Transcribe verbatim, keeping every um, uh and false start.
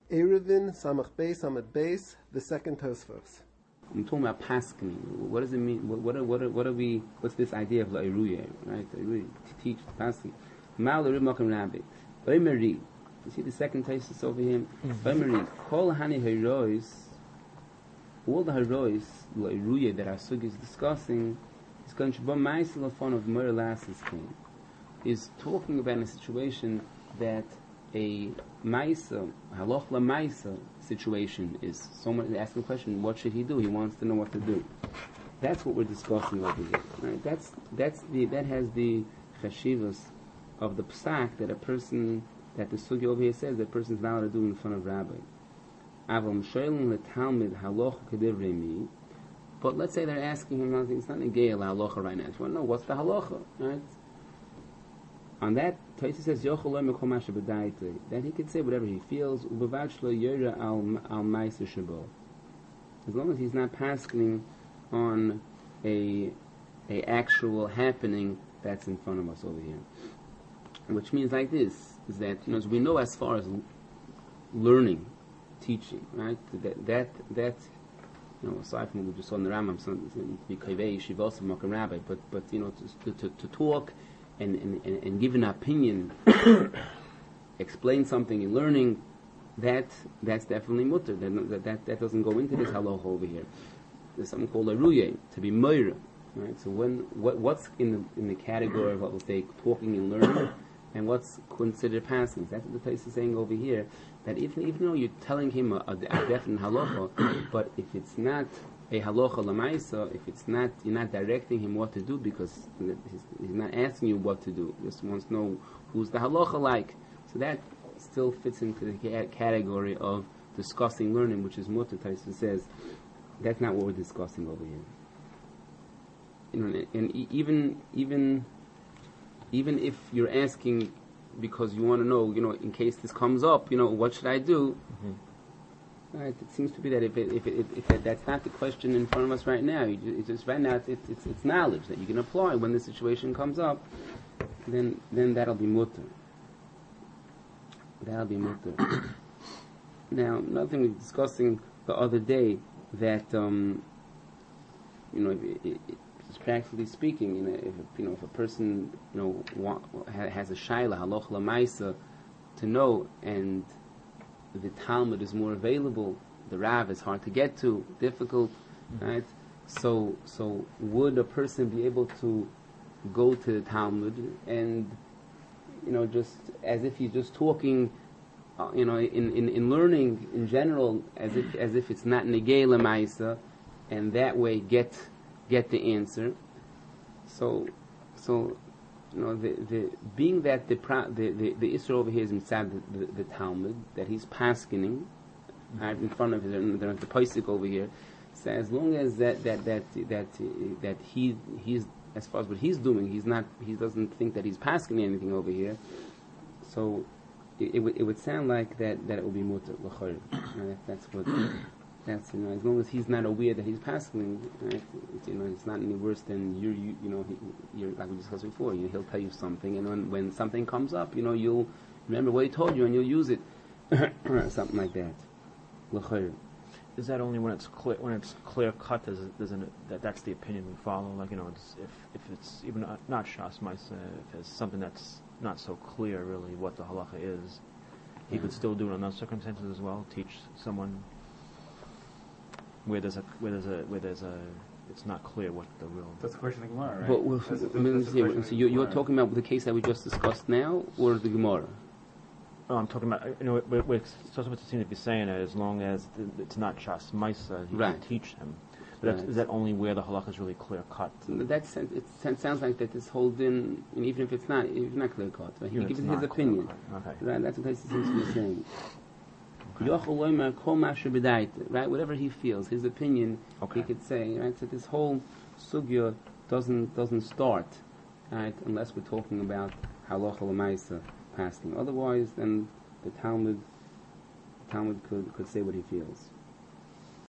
Eruvin, Samach Beis, Samach Beis, the second Tosfos. I'm talking about paskening. What does it mean? What, what, are, what, are, what are we? What's this idea of la'iruye, right? La'iruye, to teach paskening. Mal l'rimakim rabbi. V'imeri. You see the second Tosfos over here. V'imeri. Kol hani herois. All the herois la'iruye that our sugi is discussing is going to be ma'aseh lafon of Mor Lasses king. Is talking about a situation that a ma'isa, haloch la ma'isa situation is. Someone asking a question, what should he do? He wants to know what to do. That's what we're discussing over here. Right? That's that's the that has the chashivas of the psak that a person that the sugi over here says that a person is not allowed to do in front of rabbi. Avam shoylim letalmid haloch kedivrei mi. But let's say they're asking him nothing. It's not negay la halacha right now. They want to know what's the halacha, right? On that, Taisi says, that he can say whatever he feels, as long as he's not passing on a a actual happening that's in front of us over here. Which means like this, is that, you know, as we know as far as learning, teaching, right, that, that, that you know, aside from what we just saw in the Rambam, to be kaveh, yeshivos, makam rabbi, but, but, you know, to, to, to talk, And, and, and give an opinion, explain something in learning, that that's definitely mutter. That, that that doesn't go into this halacha over here. There's something called a ruye, to be moira. Right? So when what what's in the in the category of what we'll say talking and learning, and what's considered passing? That's what the place is saying over here. That even even though you're telling him a, a, a definite halacha, but if it's not a halacha lamaisa, if it's not, you're not directing him what to do because he's, he's not asking you what to do. He just wants to know who's the halacha like. So that still fits into the ca- category of discussing learning, which is mutter. Taisa says that's not what we're discussing over here. You know, and e- even even even if you're asking because you want to know, you know, in case this comes up, you know, what should I do? Mm-hmm. Right, it seems to be that if it, if, it, if, if that's not the question in front of us right now, you just, it's just right now it's, it's, it's knowledge that you can apply when the situation comes up, then then that'll be mutter. That'll be mutter. Now, another thing we were discussing the other day that um, you know, it, it, it's practically speaking, you know, if you know if a person you know wa- has a shaila haloch lamaisa to know and the Talmud is more available, the Rav is hard to get to, difficult, mm-hmm. right? So, so would a person be able to go to the Talmud and, you know, just as if he's just talking, uh, you know, in, in, in learning in general, as if as if it's not negay lemaisa, and that way get get the answer. So, so. You know, the, the being that the the the, the Isra over here is inside the, the, the Talmud, that he's paskening right in front of him, the, the Paisik over here. So as long as that that that that uh, that he he's as far as what he's doing, he's not he doesn't think that he's paskening anything over here. So it, it would it would sound like that that it will be mutter l'chayr. Right? That's what. That's, you know, as long as he's not aware that he's passing, right, it's, you know, it's not any worse than you, you, you know, he, you're, like we discussed before, you know, he'll tell you something, and when, when something comes up, you know, you'll remember what he told you, and you'll use it, or something like that. L'chayr. Is that only when it's clear, when it's clear cut, does it, doesn't it, that that's the opinion we follow? Like, you know, it's, if, if it's even not, not Shas Maisa, if it's something that's not so clear, really, what the halacha is, he yeah. could still do it in those circumstances as well, teach someone where there's a where there's a where there's a it's not clear what the real. That's the question of Gemara, right? But well, that's, that's, that's see, so you, you're talking about the case that we just discussed now, or the Gemara? Oh, I'm talking about, you know, we're, we're supposed to seem to be saying that as long as it's not Shas Maisa, he right. can teach him. But right. that's, is that only where the halakha is really clear cut? That's it. Sounds like that this whole din, and even if it's not, if it's not clear cut, right? He gives his opinion. Okay. Right, that's what he seems to be saying. Right, whatever he feels, his opinion, okay. he could say. Right, so this whole sugya doesn't doesn't start, right, unless we're talking about halacha l'maisa passing. Otherwise, then the Talmud, the Talmud could could say what he feels.